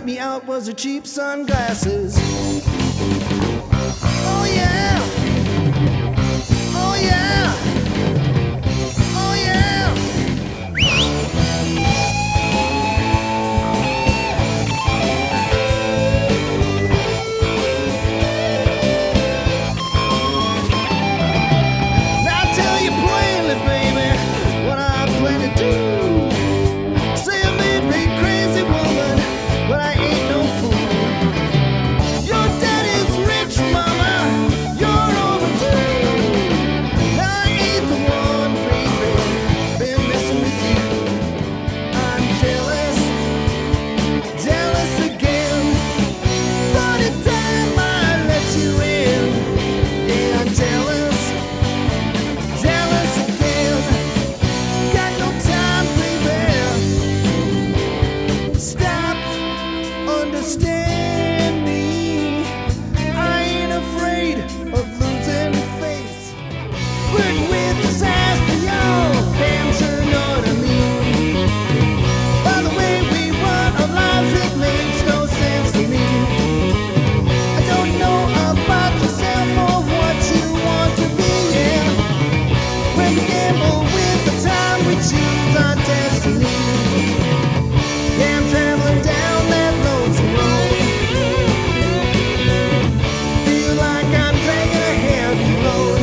me out was her cheap sunglasses. Oh yeah, oh yeah, oh yeah. Now I tell you plainly, baby, what I plan to do. Say I may be crazy woman, but I ain't no fool. Your daddy's rich, mama, you're overdue. Now I ain't the one, baby, been messing with you. I'm jealous, jealous again. For the time I let you in, yeah, I'm jealous, jealous again. Got no time, baby. Stop, understand me. I ain't afraid of losing face. Work with disaster, y'all. Damn sure know what I mean. By the way we run our lives, it makes no sense to me. I don't know about yourself or what you want to be, yeah. When we gamble with the time, we choose our destiny. Yeah, I'm traveling down that lonesome road. Feel like I'm dragging a heavy load.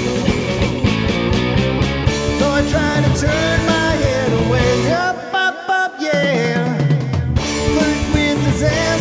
Though I try to turn my head away, up, yeah. Flirt with disaster.